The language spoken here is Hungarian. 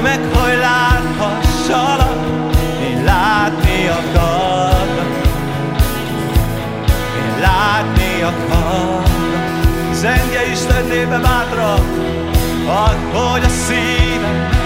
meg, hogy láthassalak, én látni akarlak, én látni akarlak. Zengje Isten népe bátran, add, hogy a szívem